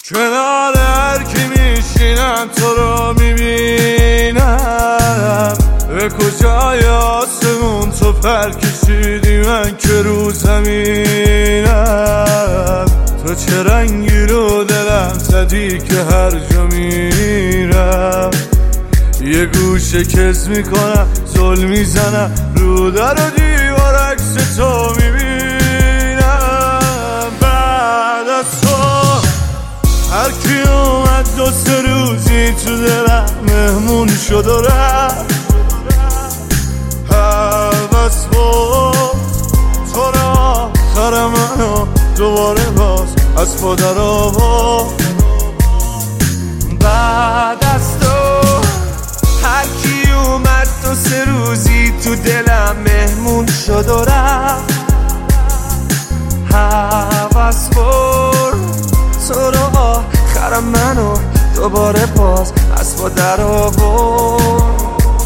کنار هر کی میشینم تو رو میبینم، به کجای آسمون تو پر کشیدی من که رو زمینم. تو چه رنگی رو دلم زدی که هر جا میرم یه گوشه کز میکنم، زل میزنم رو در و دیوار عکس تو میبینم. بعد از تو هر کی اومد 2-3 روزی تو دلم مهمون شد و رفت. هوس بود تو را آخر منو دوباره باز از پا در آورد. بعد از تو هر کی اومد 2-3 روزی تو دلم مهمون شد و رفت. هوس بود تو را آخر منو دوباره باز از پا در آورد.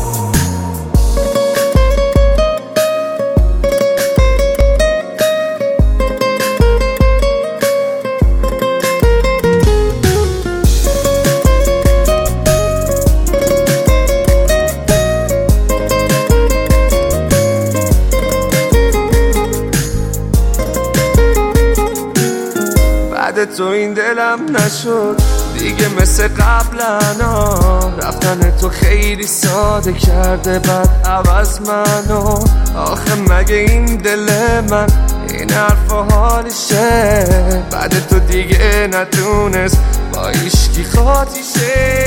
بعد تو این دلم نشد دیگه مثل قبلنا، رفتن تو خیلی ساده کرده بعد عوض منو. آخه مگه این دل من این حرف و حالشه؟ بعد تو دیگه نتونست با ایشکی خاطیشه.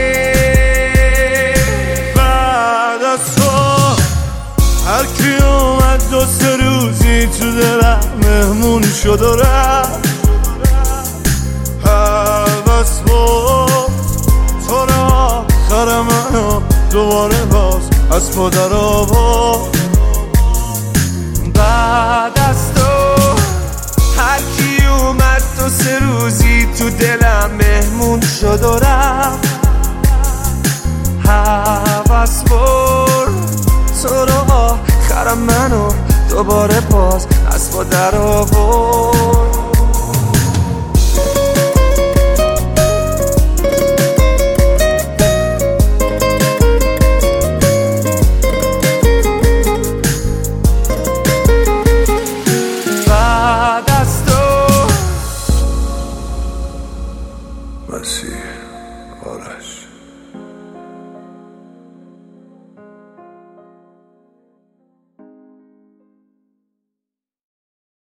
بعد از تو هر کی اومد 2-3 روزی تو دلم مهمون شد و رفت. هوس بود تو را آخر منو دوباره باز از پا در آورد. بعد از تو هر کی اومد 2-3 روزی تو دلم مهمون شد و رفت. هوس بود تو را آخر منو دوباره باز از پا در آورد.